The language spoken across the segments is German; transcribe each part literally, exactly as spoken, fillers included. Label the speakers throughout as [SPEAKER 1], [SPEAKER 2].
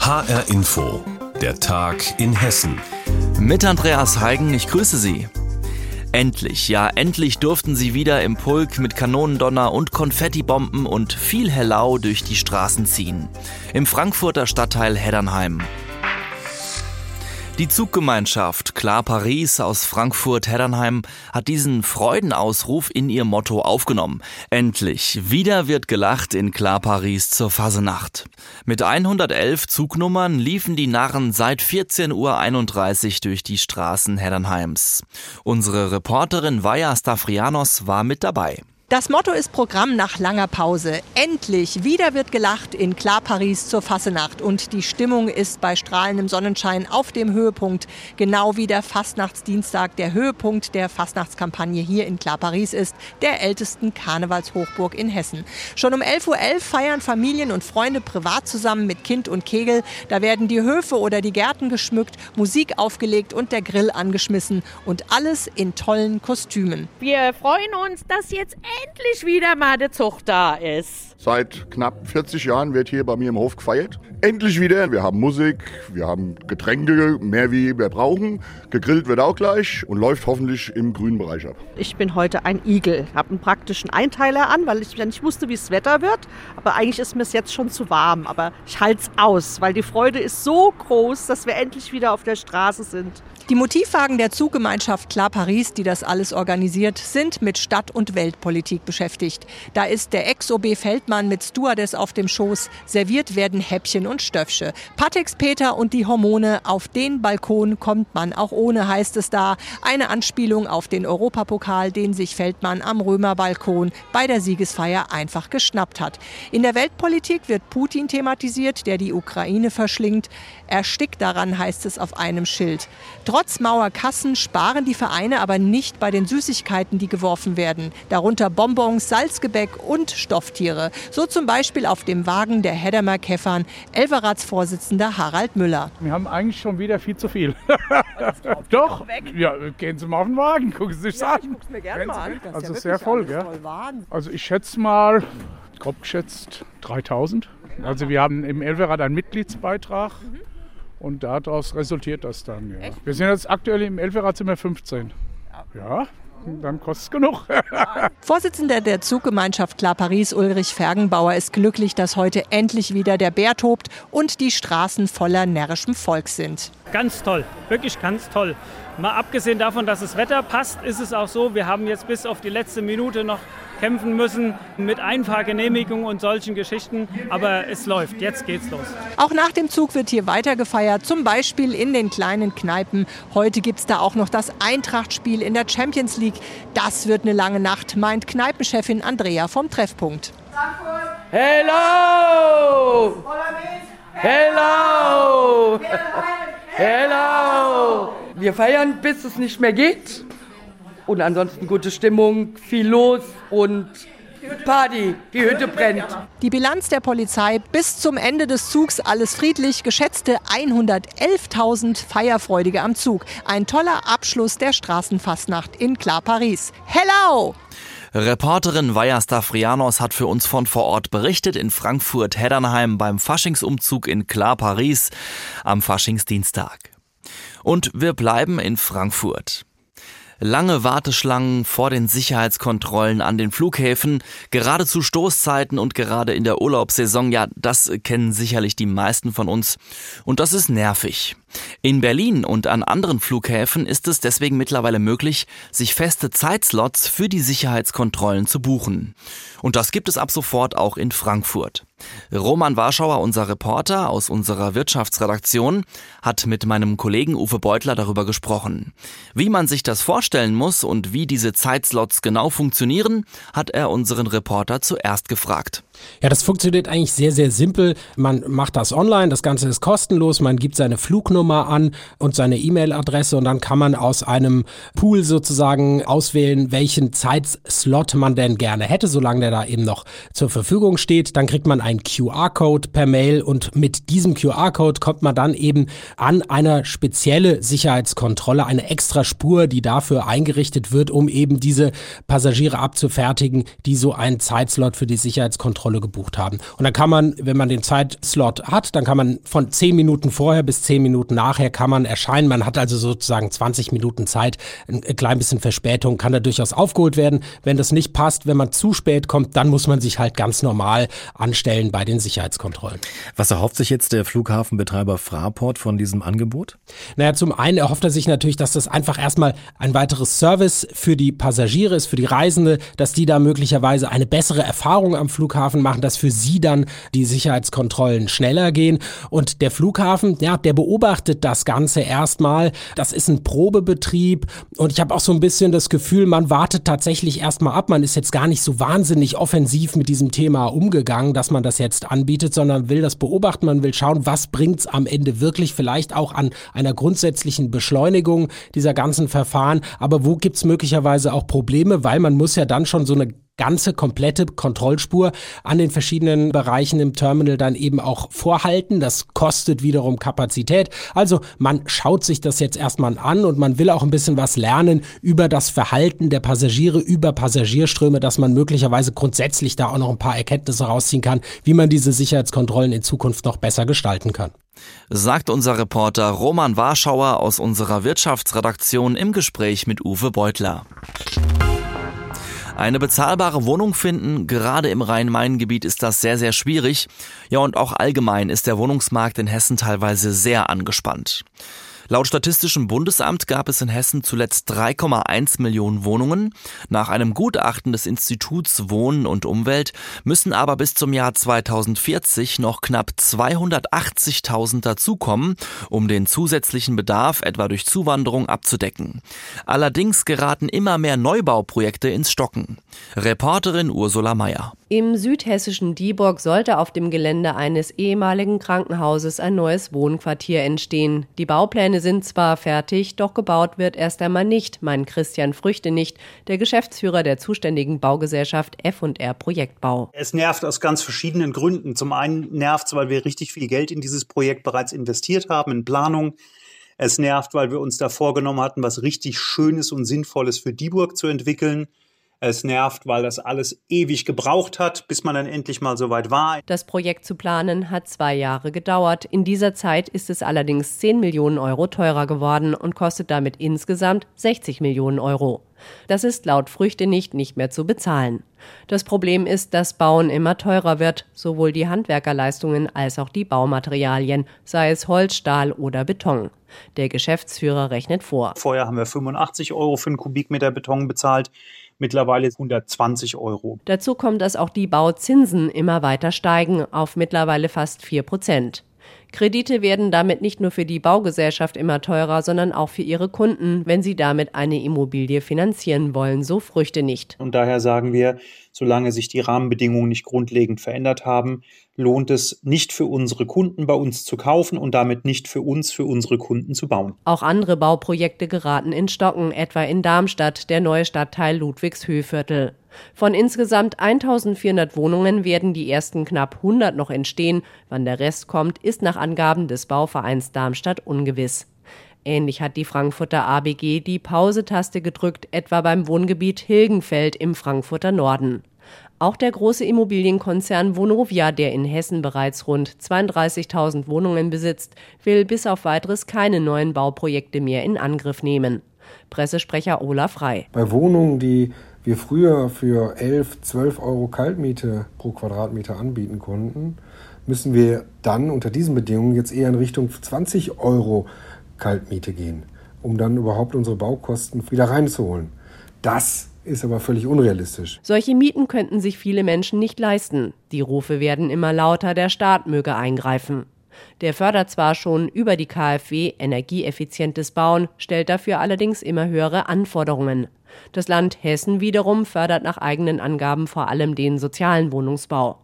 [SPEAKER 1] H R Info, der Tag in Hessen.
[SPEAKER 2] Mit Andreas Heigen, ich grüße Sie. Endlich, ja endlich durften sie wieder im Pulk mit Kanonendonner und Konfettibomben und viel Hellau durch die Straßen ziehen. Im Frankfurter Stadtteil Heddernheim. Die Zuggemeinschaft Klar Paris aus Frankfurt-Heddernheim hat diesen Freudenausruf in ihr Motto aufgenommen. Endlich, wieder wird gelacht in Klar Paris zur Fasenacht. Mit hundertelf Zugnummern liefen die Narren seit vierzehn Uhr einunddreißig durch die Straßen Heddernheims. Unsere Reporterin Vaja Stavrianos war mit dabei.
[SPEAKER 3] Das Motto ist Programm nach langer Pause. Endlich, wieder wird gelacht in Klar Paris zur Fassenacht. Und die Stimmung ist bei strahlendem Sonnenschein auf dem Höhepunkt. Genau wie der Fastnachtsdienstag der Höhepunkt der Fastnachtskampagne hier in Klar Paris ist, der ältesten Karnevalshochburg in Hessen. Schon um elf Uhr elf feiern Familien und Freunde privat zusammen mit Kind und Kegel. Da werden die Höfe oder die Gärten geschmückt, Musik aufgelegt und der Grill angeschmissen. Und alles in tollen Kostümen.
[SPEAKER 4] Wir freuen uns, dass jetzt endlich wieder mal der Zug da ist.
[SPEAKER 5] Seit knapp vierzig Jahren wird hier bei mir im Hof gefeiert. Endlich wieder. Wir haben Musik, wir haben Getränke, mehr wie wir brauchen. Gegrillt wird auch gleich und läuft hoffentlich im grünen Bereich ab.
[SPEAKER 6] Ich bin heute ein Igel, habe einen praktischen Einteiler an, weil ich ja nicht wusste, wie es Wetter wird. Aber eigentlich ist mir es jetzt schon zu warm. Aber ich halte es aus, weil die Freude ist so groß, dass wir endlich wieder auf der Straße sind.
[SPEAKER 3] Die Motivwagen der Zuggemeinschaft Klar Paris, die das alles organisiert, sind mit Stadt- und Weltpolitik beschäftigt. Da ist der Ex-O B Feldmann mit Stewardess auf dem Schoß. Serviert werden Häppchen und Stöffsche. Patex Peter und die Hormone. Auf den Balkon kommt man auch ohne, heißt es da. Eine Anspielung auf den Europapokal, den sich Feldmann am Römerbalkon bei der Siegesfeier einfach geschnappt hat. In der Weltpolitik wird Putin thematisiert, der die Ukraine verschlingt. Erstickt daran, heißt es auf einem Schild. Trotz Mauerkassen sparen die Vereine aber nicht bei den Süßigkeiten, die geworfen werden. Darunter Bonbons, Salzgebäck und Stofftiere. So zum Beispiel auf dem Wagen der Heddamer Käffern, Elverratsvorsitzender Harald Müller.
[SPEAKER 7] Wir haben eigentlich schon wieder viel zu viel. Doch, ja, gehen Sie mal auf den Wagen, gucken Sie sich
[SPEAKER 3] ja,
[SPEAKER 7] an.
[SPEAKER 3] Ich guck's mir gerne mal an. Das
[SPEAKER 7] also
[SPEAKER 3] ist ja
[SPEAKER 7] sehr voll, gell? Also ich schätze mal, grob geschätzt dreitausend. Also wir haben im Elverrad einen Mitgliedsbeitrag. Mhm. Und daraus resultiert das dann. Ja. Wir sind jetzt aktuell im Elverrad sind wir fünfzehn. Ja, dann kostet es genug.
[SPEAKER 3] Vorsitzender der Zuggemeinschaft Klar Paris, Ulrich Fergenbauer, ist glücklich, dass heute endlich wieder der Bär tobt und die Straßen voller närrischem Volk sind.
[SPEAKER 8] Ganz toll, wirklich ganz toll. Mal abgesehen davon, dass das Wetter passt, ist es auch so, wir haben jetzt bis auf die letzte Minute noch kämpfen müssen mit Einfahrgenehmigung und solchen Geschichten. Aber es läuft, jetzt geht's los.
[SPEAKER 3] Auch nach dem Zug wird hier weiter gefeiert, zum Beispiel in den kleinen Kneipen. Heute gibt's da auch noch das Eintracht-Spiel in der Champions League. Das wird eine lange Nacht, meint Kneipenchefin Andrea vom Treffpunkt.
[SPEAKER 9] Hello! Hello! Hello! Wir feiern, bis es nicht mehr geht. Und ansonsten gute Stimmung, viel los und Party, die Hütte brennt.
[SPEAKER 3] Die Bilanz der Polizei: bis zum Ende des Zugs alles friedlich, geschätzte hundertelftausend Feierfreudige am Zug. Ein toller Abschluss der Straßenfastnacht in Klar Paris. Hello!
[SPEAKER 2] Reporterin Vaja Stavrianos hat für uns von vor Ort berichtet in Frankfurt-Heddernheim beim Faschingsumzug in Klar Paris am Faschingsdienstag. Und wir bleiben in Frankfurt. Lange Warteschlangen vor den Sicherheitskontrollen an den Flughäfen, gerade zu Stoßzeiten und gerade in der Urlaubssaison, ja, das kennen sicherlich die meisten von uns. Und das ist nervig. In Berlin und an anderen Flughäfen ist es deswegen mittlerweile möglich, sich feste Zeitslots für die Sicherheitskontrollen zu buchen. Und das gibt es ab sofort auch in Frankfurt. Roman Warschauer, unser Reporter aus unserer Wirtschaftsredaktion, hat mit meinem Kollegen Uwe Beutler darüber gesprochen. Wie man sich das vorstellen muss und wie diese Zeitslots genau funktionieren, hat er unseren Reporter zuerst gefragt.
[SPEAKER 10] Ja, das funktioniert eigentlich sehr, sehr simpel. Man macht das online, das Ganze ist kostenlos, man gibt seine Flugnummer an und seine E-Mail-Adresse und dann kann man aus einem Pool sozusagen auswählen, welchen Zeitslot man denn gerne hätte, solange der da eben noch zur Verfügung steht. Dann kriegt man einen Q R-Code per Mail und mit diesem Q R-Code kommt man dann eben an eine spezielle Sicherheitskontrolle, eine extra Spur, die dafür eingerichtet wird, um eben diese Passagiere abzufertigen, die so einen Zeitslot für die Sicherheitskontrolle gebucht haben. Und dann kann man, wenn man den Zeitslot hat, dann kann man von zehn Minuten vorher bis zehn Minuten nachher kann man erscheinen. Man hat also sozusagen zwanzig Minuten Zeit, ein klein bisschen Verspätung kann da durchaus aufgeholt werden. Wenn das nicht passt, wenn man zu spät kommt, dann muss man sich halt ganz normal anstellen bei den Sicherheitskontrollen.
[SPEAKER 11] Was erhofft sich jetzt der Flughafenbetreiber Fraport von diesem Angebot?
[SPEAKER 10] Naja, zum einen erhofft er sich natürlich, dass das einfach erstmal ein weiteres Service für die Passagiere ist, für die Reisende, dass die da möglicherweise eine bessere Erfahrung am Flughafen machen, dass für sie dann die Sicherheitskontrollen schneller gehen. Und der Flughafen, ja, der beobachtet das Ganze erstmal. Das ist ein Probebetrieb und ich habe auch so ein bisschen das Gefühl, man wartet tatsächlich erstmal ab. Man ist jetzt gar nicht so wahnsinnig offensiv mit diesem Thema umgegangen, dass man das jetzt anbietet, sondern will das beobachten. Man will schauen, was bringt es am Ende wirklich, vielleicht auch an einer grundsätzlichen Beschleunigung dieser ganzen Verfahren. Aber wo gibt es möglicherweise auch Probleme, weil man muss ja dann schon so eine ganze komplette Kontrollspur an den verschiedenen Bereichen im Terminal dann eben auch vorhalten. Das kostet wiederum Kapazität. Also man schaut sich das jetzt erstmal an und man will auch ein bisschen was lernen über das Verhalten der Passagiere, über Passagierströme, dass man möglicherweise grundsätzlich da auch noch ein paar Erkenntnisse rausziehen kann, wie man diese Sicherheitskontrollen in Zukunft noch besser gestalten kann.
[SPEAKER 2] Sagt unser Reporter Roman Warschauer aus unserer Wirtschaftsredaktion im Gespräch mit Uwe Beutler. Eine bezahlbare Wohnung finden, gerade im Rhein-Main-Gebiet ist das sehr, sehr schwierig. Ja, und auch allgemein ist der Wohnungsmarkt in Hessen teilweise sehr angespannt. Laut Statistischem Bundesamt gab es in Hessen zuletzt drei Komma eins Millionen Wohnungen. Nach einem Gutachten des Instituts Wohnen und Umwelt müssen aber bis zum Jahr zweitausendvierzig noch knapp zweihundertachtzigtausend dazukommen, um den zusätzlichen Bedarf etwa durch Zuwanderung abzudecken. Allerdings geraten immer mehr Neubauprojekte ins Stocken. Reporterin Ursula Meyer.
[SPEAKER 12] Im südhessischen Dieburg sollte auf dem Gelände eines ehemaligen Krankenhauses ein neues Wohnquartier entstehen. Die Baupläne sind zwar fertig, doch gebaut wird erst einmal nicht, meint Christian Früchtenicht, der Geschäftsführer der zuständigen Baugesellschaft F und R Projektbau.
[SPEAKER 13] Es nervt aus ganz verschiedenen Gründen. Zum einen nervt es, weil wir richtig viel Geld in dieses Projekt bereits investiert haben, in Planung. Es nervt, weil wir uns da vorgenommen hatten, was richtig Schönes und Sinnvolles für Dieburg zu entwickeln. Es nervt, weil das alles ewig gebraucht hat, bis man dann endlich mal so weit war.
[SPEAKER 12] Das Projekt zu planen hat zwei Jahre gedauert. In dieser Zeit ist es allerdings zehn Millionen Euro teurer geworden und kostet damit insgesamt sechzig Millionen Euro. Das ist laut Früchtenicht nicht mehr zu bezahlen. Das Problem ist, dass Bauen immer teurer wird, sowohl die Handwerkerleistungen als auch die Baumaterialien, sei es Holz, Stahl oder Beton. Der Geschäftsführer rechnet vor.
[SPEAKER 13] Vorher haben wir fünfundachtzig Euro für einen Kubikmeter Beton bezahlt. Mittlerweile hundertzwanzig Euro.
[SPEAKER 12] Dazu kommt, dass auch die Bauzinsen immer weiter steigen, auf mittlerweile fast vier Prozent. Kredite werden damit nicht nur für die Baugesellschaft immer teurer, sondern auch für ihre Kunden, wenn sie damit eine Immobilie finanzieren wollen, so Früchtenicht.
[SPEAKER 13] Und daher sagen wir, solange sich die Rahmenbedingungen nicht grundlegend verändert haben, lohnt es nicht für unsere Kunden bei uns zu kaufen und damit nicht für uns, für unsere Kunden zu bauen.
[SPEAKER 12] Auch andere Bauprojekte geraten in Stocken, etwa in Darmstadt, der neue Stadtteil Ludwigshöhviertel. Von insgesamt eintausendvierhundert Wohnungen werden die ersten knapp hundert noch entstehen. Wann der Rest kommt, ist nach Angaben des Bauvereins Darmstadt ungewiss. Ähnlich hat die Frankfurter A B G die Pause-Taste gedrückt, etwa beim Wohngebiet Hilgenfeld im Frankfurter Norden. Auch der große Immobilienkonzern Vonovia, der in Hessen bereits rund zweiunddreißigtausend Wohnungen besitzt, will bis auf Weiteres keine neuen Bauprojekte mehr in Angriff nehmen. Pressesprecher Olaf Rey.
[SPEAKER 14] Bei Wohnungen, die wir früher für elf, zwölf Euro Kaltmiete pro Quadratmeter anbieten konnten, müssen wir dann unter diesen Bedingungen jetzt eher in Richtung zwanzig Euro Kaltmiete gehen, um dann überhaupt unsere Baukosten wieder reinzuholen. Das ist aber völlig unrealistisch.
[SPEAKER 12] Solche Mieten könnten sich viele Menschen nicht leisten. Die Rufe werden immer lauter, der Staat möge eingreifen. Der fördert zwar schon über die KfW energieeffizientes Bauen, stellt dafür allerdings immer höhere Anforderungen. Das Land Hessen wiederum fördert nach eigenen Angaben vor allem den sozialen Wohnungsbau.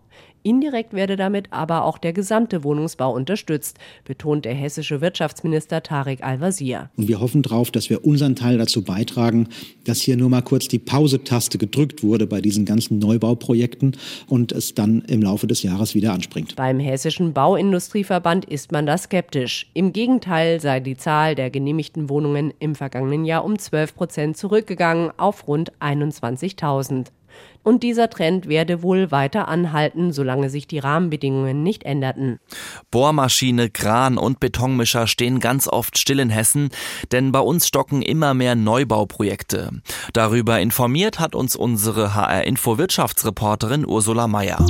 [SPEAKER 12] Indirekt werde damit aber auch der gesamte Wohnungsbau unterstützt, betont der hessische Wirtschaftsminister Tarek Al-Wazir.
[SPEAKER 15] Und wir hoffen darauf, dass wir unseren Teil dazu beitragen, dass hier nur mal kurz die Pause-Taste gedrückt wurde bei diesen ganzen Neubauprojekten und es dann im Laufe des Jahres wieder anspringt.
[SPEAKER 12] Beim Hessischen Bauindustrieverband ist man da skeptisch. Im Gegenteil sei die Zahl der genehmigten Wohnungen im vergangenen Jahr um zwölf Prozent zurückgegangen auf rund einundzwanzigtausend. Und dieser Trend werde wohl weiter anhalten, solange sich die Rahmenbedingungen nicht änderten.
[SPEAKER 2] Bohrmaschine, Kran und Betonmischer stehen ganz oft still in Hessen, denn bei uns stocken immer mehr Neubauprojekte. Darüber informiert hat uns unsere H R-Info-Wirtschaftsreporterin Ursula Meyer.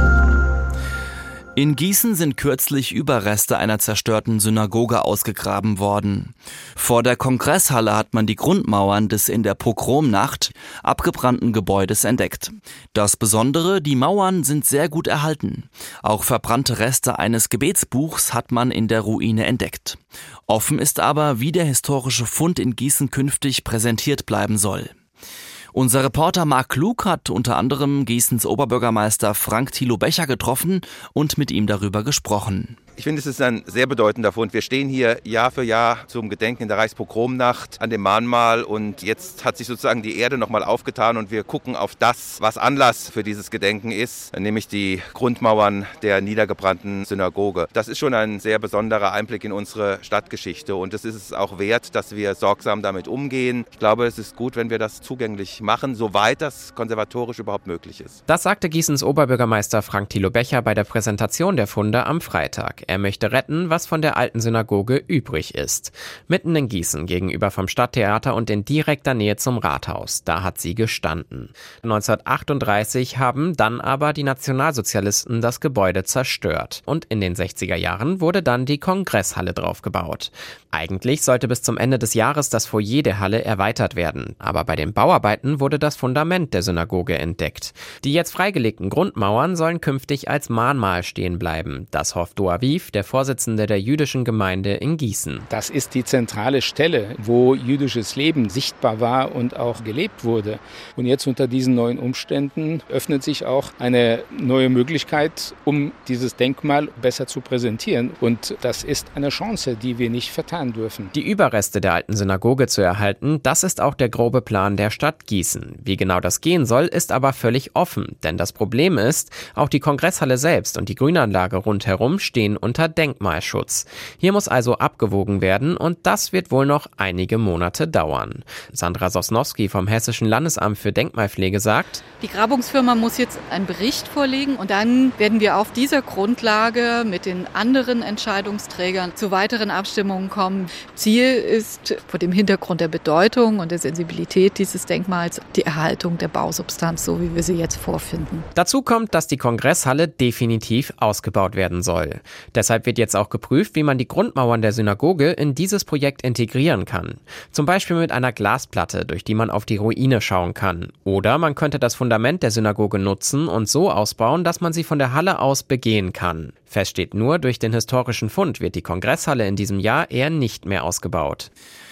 [SPEAKER 2] In Gießen sind kürzlich Überreste einer zerstörten Synagoge ausgegraben worden. Vor der Kongresshalle hat man die Grundmauern des in der Pogromnacht abgebrannten Gebäudes entdeckt. Das Besondere, die Mauern sind sehr gut erhalten. Auch verbrannte Reste eines Gebetsbuchs hat man in der Ruine entdeckt. Offen ist aber, wie der historische Fund in Gießen künftig präsentiert bleiben soll. Unser Reporter Marc Klug hat unter anderem Gießens Oberbürgermeister Frank Thilo Becher getroffen und mit ihm darüber gesprochen.
[SPEAKER 16] Ich finde, es ist ein sehr bedeutender Fund. Wir stehen hier Jahr für Jahr zum Gedenken in der Reichspogromnacht an dem Mahnmal und jetzt hat sich sozusagen die Erde nochmal aufgetan und wir gucken auf das, was Anlass für dieses Gedenken ist, nämlich die Grundmauern der niedergebrannten Synagoge. Das ist schon ein sehr besonderer Einblick in unsere Stadtgeschichte und es ist es auch wert, dass wir sorgsam damit umgehen. Ich glaube, es ist gut, wenn wir das zugänglich machen, soweit das konservatorisch überhaupt möglich ist.
[SPEAKER 17] Das sagte Gießens Oberbürgermeister Frank Thilo Becher bei der Präsentation der Funde am Freitag. Er möchte retten, was von der alten Synagoge übrig ist. Mitten in Gießen, gegenüber vom Stadttheater und in direkter Nähe zum Rathaus. Da hat sie gestanden. neunzehnhundertachtunddreißig haben dann aber die Nationalsozialisten das Gebäude zerstört. Und in den sechziger Jahren wurde dann die Kongresshalle draufgebaut. Eigentlich sollte bis zum Ende des Jahres das Foyer der Halle erweitert werden. Aber bei den Bauarbeiten wurde das Fundament der Synagoge entdeckt. Die jetzt freigelegten Grundmauern sollen künftig als Mahnmal stehen bleiben. Das hofft Doaviv, der Vorsitzende der jüdischen Gemeinde in Gießen.
[SPEAKER 18] Das ist die zentrale Stelle, wo jüdisches Leben sichtbar war und auch gelebt wurde. Und jetzt unter diesen neuen Umständen öffnet sich auch eine neue Möglichkeit, um dieses Denkmal besser zu präsentieren. Und das ist eine Chance, die wir nicht vertan dürfen.
[SPEAKER 17] Die Überreste der alten Synagoge zu erhalten, das ist auch der grobe Plan der Stadt Gießen. Wie genau das gehen soll, ist aber völlig offen. Denn das Problem ist, auch die Kongresshalle selbst und die Grünanlage rundherum stehen unter Denkmalschutz. Hier muss also abgewogen werden und das wird wohl noch einige Monate dauern. Sandra Sosnowski vom Hessischen Landesamt für Denkmalpflege sagt:
[SPEAKER 19] Die Grabungsfirma muss jetzt einen Bericht vorlegen und dann werden wir auf dieser Grundlage mit den anderen Entscheidungsträgern zu weiteren Abstimmungen kommen. Ziel ist vor dem Hintergrund der Bedeutung und der Sensibilität dieses Denkmals die Erhaltung der Bausubstanz, so wie wir sie jetzt vorfinden.
[SPEAKER 17] Dazu kommt, dass die Kongresshalle definitiv ausgebaut werden soll. Deshalb wird jetzt auch geprüft, wie man die Grundmauern der Synagoge in dieses Projekt integrieren kann. Zum Beispiel mit einer Glasplatte, durch die man auf die Ruine schauen kann. Oder man könnte das Fundament der Synagoge nutzen und so ausbauen, dass man sie von der Halle aus begehen kann. Fest steht nur, durch den historischen Fund wird die Kongresshalle in diesem Jahr eher nicht mehr ausgebaut.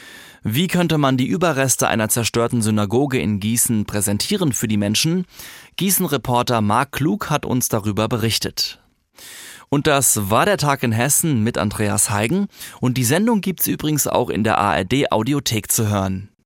[SPEAKER 2] Wie könnte man die Überreste einer zerstörten Synagoge in Gießen präsentieren für die Menschen? Gießen-Reporter Marc Klug hat uns darüber berichtet. Und das war der Tag in Hessen mit Andreas Heigen. Und die Sendung gibt's übrigens auch in der A R D Audiothek zu hören.